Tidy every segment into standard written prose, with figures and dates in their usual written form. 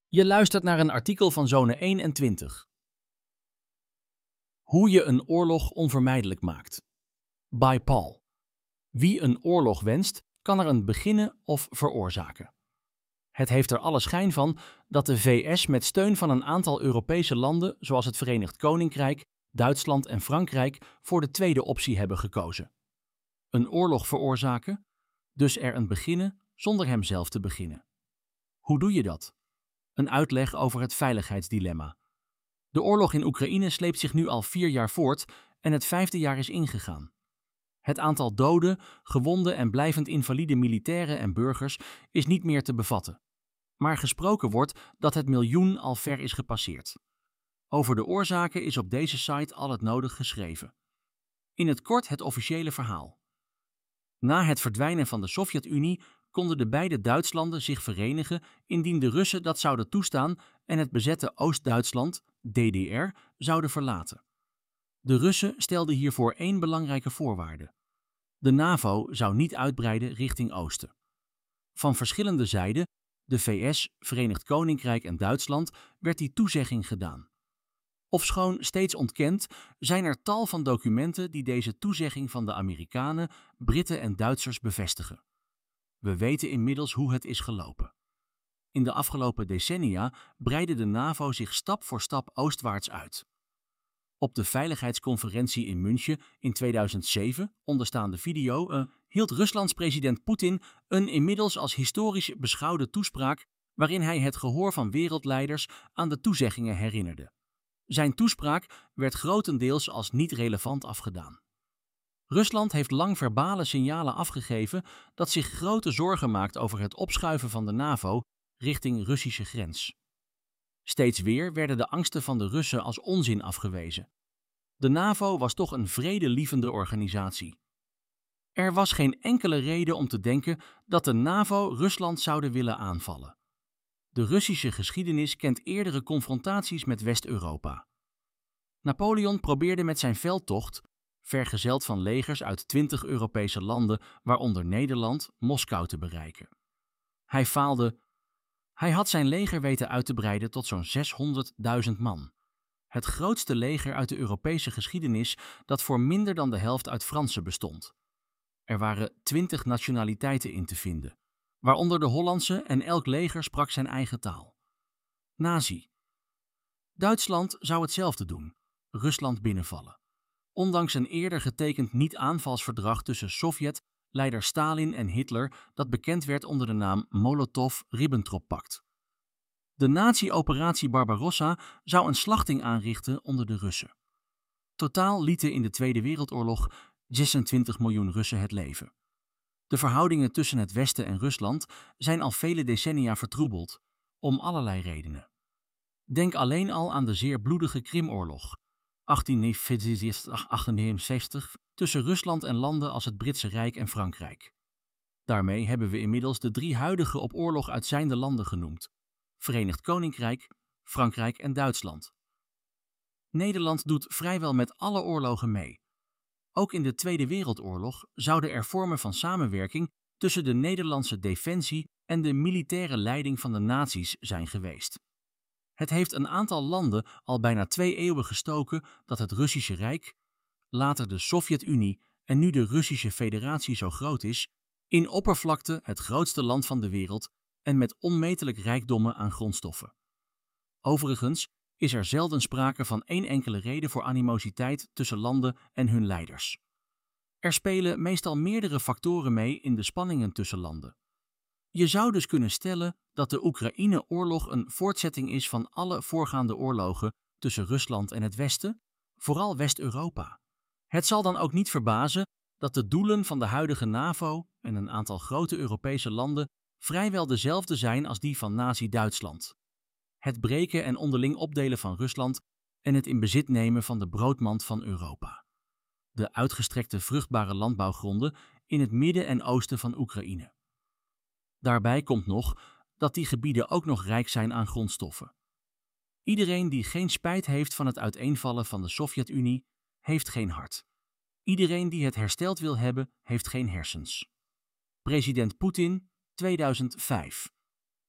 Je luistert naar een artikel van Zone 21. Hoe je een oorlog onvermijdelijk maakt. By Paul. Wie een oorlog wenst, kan er een beginnen of veroorzaken. Het heeft er alle schijn van dat de VS met steun van een aantal Europese landen, zoals het Verenigd Koninkrijk, Duitsland en Frankrijk, voor de tweede optie hebben gekozen. Een oorlog veroorzaken, dus er een beginnen zonder hem zelf te beginnen. Hoe doe je dat? Een uitleg over het veiligheidsdilemma. De oorlog in Oekraïne sleept zich nu al 4 jaar voort en het 5e jaar is ingegaan. Het aantal doden, gewonden en blijvend invalide militairen en burgers is niet meer te bevatten. Maar gesproken wordt dat het miljoen al ver is gepasseerd. Over de oorzaken is op deze site al het nodig geschreven. In het kort het officiële verhaal. Na het verdwijnen van de Sovjet-Unie konden de beide Duitslanden zich verenigen indien de Russen dat zouden toestaan en het bezette Oost-Duitsland, DDR, zouden verlaten. De Russen stelden hiervoor 1 belangrijke voorwaarde. De NAVO zou niet uitbreiden richting oosten. Van verschillende zijden, de VS, Verenigd Koninkrijk en Duitsland, werd die toezegging gedaan. Ofschoon steeds ontkend, zijn er tal van documenten die deze toezegging van de Amerikanen, Britten en Duitsers bevestigen. We weten inmiddels hoe het is gelopen. In de afgelopen decennia breidde de NAVO zich stap voor stap oostwaarts uit. Op de Veiligheidsconferentie in München in 2007, onderstaande video, hield Ruslands president Poetin een inmiddels als historisch beschouwde toespraak waarin hij het gehoor van wereldleiders aan de toezeggingen herinnerde. Zijn toespraak werd grotendeels als niet relevant afgedaan. Rusland heeft lang verbale signalen afgegeven dat zich grote zorgen maakt over het opschuiven van de NAVO richting Russische grens. Steeds weer werden de angsten van de Russen als onzin afgewezen. De NAVO was toch een vredelievende organisatie. Er was geen enkele reden om te denken dat de NAVO Rusland zouden willen aanvallen. De Russische geschiedenis kent eerdere confrontaties met West-Europa. Napoleon probeerde met zijn veldtocht, vergezeld van legers uit 20 Europese landen, waaronder Nederland, Moskou te bereiken. Hij faalde. Hij had zijn leger weten uit te breiden tot zo'n 600.000 man. Het grootste leger uit de Europese geschiedenis dat voor minder dan de helft uit Fransen bestond. Er waren 20 nationaliteiten in te vinden, waaronder de Hollandse en elk leger sprak zijn eigen taal. Nazi. Duitsland zou hetzelfde doen, Rusland binnenvallen. Ondanks een eerder getekend niet-aanvalsverdrag tussen Sovjet-leider Stalin en Hitler dat bekend werd onder de naam Molotov-Ribbentrop-pact. De nazi-operatie Barbarossa zou een slachting aanrichten onder de Russen. Totaal lieten in de Tweede Wereldoorlog 26 miljoen Russen het leven. De verhoudingen tussen het Westen en Rusland zijn al vele decennia vertroebeld, om allerlei redenen. Denk alleen al aan de zeer bloedige Krimoorlog, 1878, tussen Rusland en landen als het Britse Rijk en Frankrijk. Daarmee hebben we inmiddels de 3 huidige op oorlog uitzijnde landen genoemd: Verenigd Koninkrijk, Frankrijk en Duitsland. Nederland doet vrijwel met alle oorlogen mee. Ook in de Tweede Wereldoorlog zouden er vormen van samenwerking tussen de Nederlandse defensie en de militaire leiding van de nazi's zijn geweest. Het heeft een aantal landen al bijna 2 eeuwen gestoken dat het Russische Rijk, later de Sovjet-Unie en nu de Russische Federatie zo groot is, in oppervlakte het grootste land van de wereld en met onmetelijk rijkdommen aan grondstoffen. Overigens is er zelden sprake van 1 enkele reden voor animositeit tussen landen en hun leiders. Er spelen meestal meerdere factoren mee in de spanningen tussen landen. Je zou dus kunnen stellen dat de Oekraïne-oorlog een voortzetting is van alle voorgaande oorlogen tussen Rusland en het Westen, vooral West-Europa. Het zal dan ook niet verbazen dat de doelen van de huidige NAVO en een aantal grote Europese landen vrijwel dezelfde zijn als die van Nazi-Duitsland. Het breken en onderling opdelen van Rusland en het in bezit nemen van de broodmand van Europa. De uitgestrekte vruchtbare landbouwgronden in het midden en oosten van Oekraïne. Daarbij komt nog dat die gebieden ook nog rijk zijn aan grondstoffen. Iedereen die geen spijt heeft van het uiteenvallen van de Sovjet-Unie, heeft geen hart. Iedereen die het hersteld wil hebben, heeft geen hersens. President Poetin, 2005.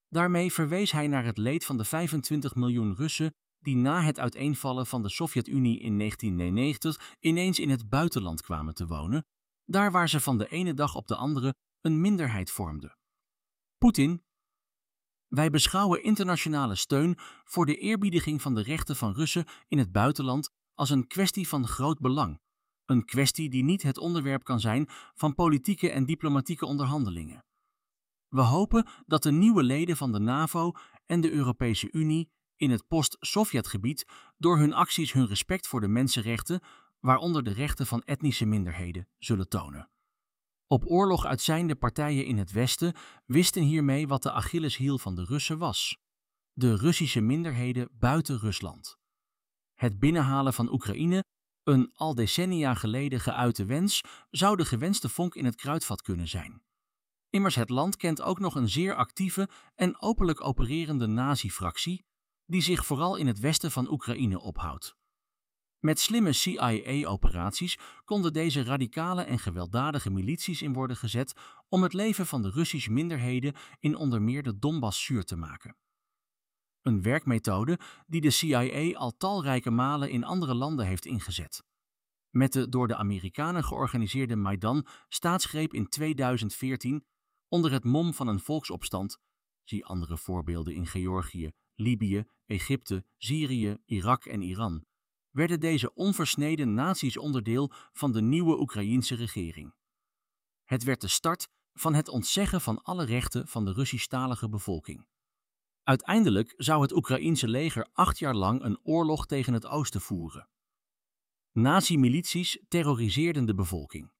Daarmee verwees hij naar het leed van de 25 miljoen Russen die na het uiteenvallen van de Sovjet-Unie in 1991 ineens in het buitenland kwamen te wonen, daar waar ze van de ene dag op de andere een minderheid vormden. Poetin: wij beschouwen internationale steun voor de eerbiediging van de rechten van Russen in het buitenland als een kwestie van groot belang. Een kwestie die niet het onderwerp kan zijn van politieke en diplomatieke onderhandelingen. We hopen dat de nieuwe leden van de NAVO en de Europese Unie in het post-Sovjetgebied door hun acties hun respect voor de mensenrechten, waaronder de rechten van etnische minderheden, zullen tonen. Op oorlog uitzijnde partijen in het Westen wisten hiermee wat de Achilleshiel van de Russen was: de Russische minderheden buiten Rusland. Het binnenhalen van Oekraïne, een al decennia geleden geuite wens, zou de gewenste vonk in het kruitvat kunnen zijn. Immers het land kent ook nog een zeer actieve en openlijk opererende nazi-fractie, die zich vooral in het westen van Oekraïne ophoudt. Met slimme CIA-operaties konden deze radicale en gewelddadige milities in worden gezet om het leven van de Russische minderheden in onder meer de Donbass zuur te maken. Een werkmethode die de CIA al talrijke malen in andere landen heeft ingezet. Met de door de Amerikanen georganiseerde Maidan-staatsgreep in 2014 onder het mom van een volksopstand, zie andere voorbeelden in Georgië, Libië, Egypte, Syrië, Irak en Iran, werden deze onversneden nazi's onderdeel van de nieuwe Oekraïense regering. Het werd de start van het ontzeggen van alle rechten van de Russisch-talige bevolking. Uiteindelijk zou het Oekraïense leger 8 jaar lang een oorlog tegen het oosten voeren. Nazi-milities terroriseerden de bevolking.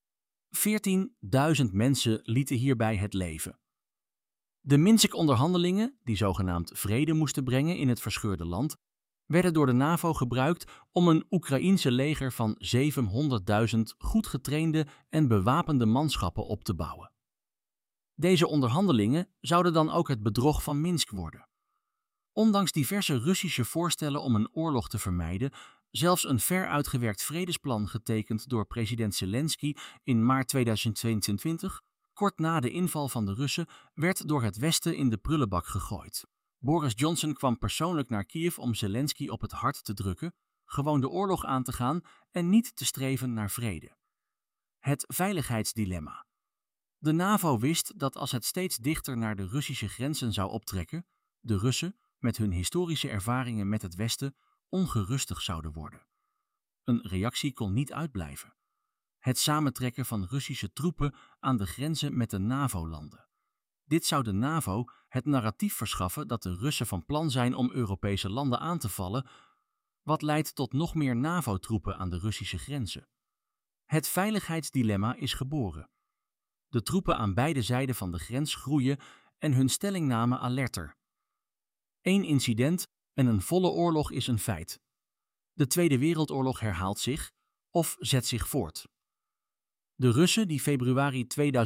14.000 mensen lieten hierbij het leven. De Minsk-onderhandelingen, die zogenaamd vrede moesten brengen in het verscheurde land, werden door de NAVO gebruikt om een Oekraïense leger van 700.000 goed getrainde en bewapende manschappen op te bouwen. Deze onderhandelingen zouden dan ook het bedrog van Minsk worden. Ondanks diverse Russische voorstellen om een oorlog te vermijden, zelfs een ver uitgewerkt vredesplan getekend door president Zelensky in maart 2022, kort na de inval van de Russen, werd door het Westen in de prullenbak gegooid. Boris Johnson kwam persoonlijk naar Kiev om Zelensky op het hart te drukken, gewoon de oorlog aan te gaan en niet te streven naar vrede. Het veiligheidsdilemma. De NAVO wist dat als het steeds dichter naar de Russische grenzen zou optrekken, de Russen, met hun historische ervaringen met het Westen, ongerustig zouden worden. Een reactie kon niet uitblijven: het samentrekken van Russische troepen aan de grenzen met de NAVO-landen. Dit zou de NAVO het narratief verschaffen dat de Russen van plan zijn om Europese landen aan te vallen, wat leidt tot nog meer NAVO-troepen aan de Russische grenzen. Het veiligheidsdilemma is geboren. De troepen aan beide zijden van de grens groeien en hun stellingname alerter. 1 incident en een volle oorlog is een feit. De Tweede Wereldoorlog herhaalt zich of zet zich voort. De Russen die februari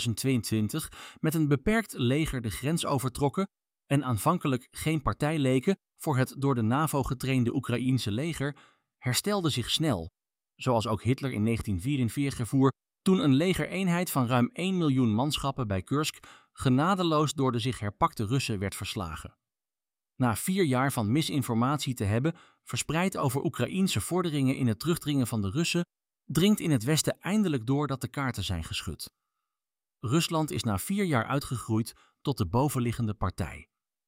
2022 met een beperkt leger de grens overtrokken en aanvankelijk geen partij leken voor het door de NAVO getrainde Oekraïense leger, herstelden zich snel, zoals ook Hitler in 1944 ervoer toen een legereenheid van ruim 1 miljoen manschappen bij Kursk genadeloos door de zich herpakte Russen werd verslagen. Na 4 jaar van misinformatie te hebben verspreid over Oekraïense vorderingen in het terugdringen van de Russen, dringt in het Westen eindelijk door dat de kaarten zijn geschud. Rusland is na 4 jaar uitgegroeid tot de bovenliggende partij.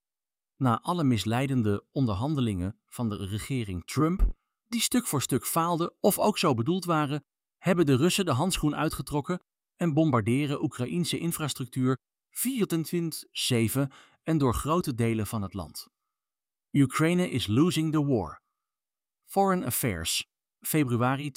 Na alle misleidende onderhandelingen van de regering Trump, die stuk voor stuk faalden of ook zo bedoeld waren, hebben de Russen de handschoen uitgetrokken en bombarderen Oekraïense infrastructuur 24/7 en door grote delen van het land. Ukraine is losing the war. Foreign Affairs, februari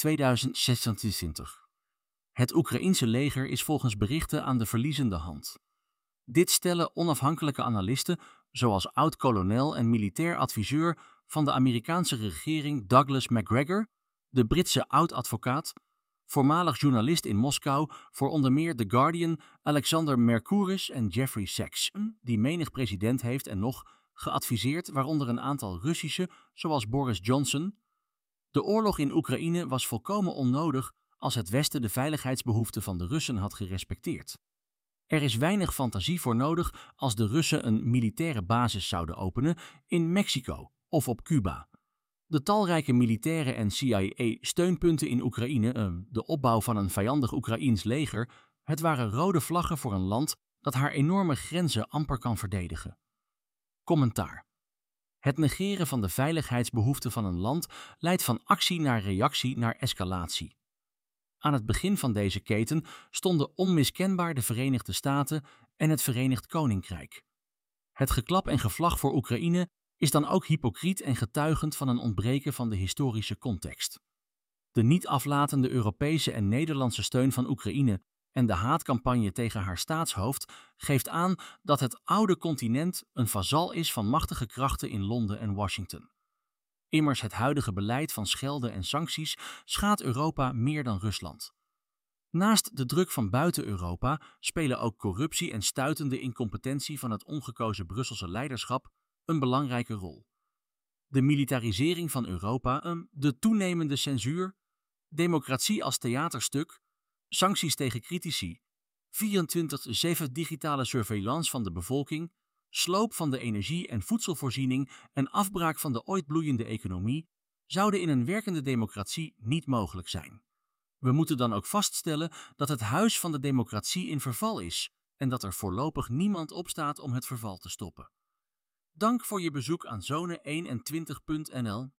2026. Het Oekraïense leger is volgens berichten aan de verliezende hand. Dit stellen onafhankelijke analisten, zoals oud-kolonel en militair adviseur van de Amerikaanse regering Douglas Macgregor, de Britse oud-advocaat, voormalig journalist in Moskou voor onder meer The Guardian, Alexander Mercouris en Jeffrey Sachs, die menig president heeft en nog geadviseerd, waaronder een aantal Russische, zoals Boris Johnson. De oorlog in Oekraïne was volkomen onnodig als het Westen de veiligheidsbehoeften van de Russen had gerespecteerd. Er is weinig fantasie voor nodig als de Russen een militaire basis zouden openen in Mexico of op Cuba. De talrijke militaire en CIA-steunpunten in Oekraïne, de opbouw van een vijandig Oekraïens leger, het waren rode vlaggen voor een land dat haar enorme grenzen amper kan verdedigen. Commentaar. Het negeren van de veiligheidsbehoeften van een land leidt van actie naar reactie naar escalatie. Aan het begin van deze keten stonden onmiskenbaar de Verenigde Staten en het Verenigd Koninkrijk. Het geklap en gevlag voor Oekraïne is dan ook hypocriet en getuigend van een ontbreken van de historische context. De niet aflatende Europese en Nederlandse steun van Oekraïne en de haatcampagne tegen haar staatshoofd geeft aan dat het oude continent een vazal is van machtige krachten in Londen en Washington. Immers het huidige beleid van schelden en sancties schaadt Europa meer dan Rusland. Naast de druk van buiten Europa spelen ook corruptie en stuitende incompetentie van het ongekozen Brusselse leiderschap een belangrijke rol. De militarisering van Europa, de toenemende censuur, democratie als theaterstuk, sancties tegen critici, 24/7 digitale surveillance van de bevolking, sloop van de energie- en voedselvoorziening en afbraak van de ooit bloeiende economie zouden in een werkende democratie niet mogelijk zijn. We moeten dan ook vaststellen dat het huis van de democratie in verval is en dat er voorlopig niemand opstaat om het verval te stoppen. Dank voor je bezoek aan Zone21.nl.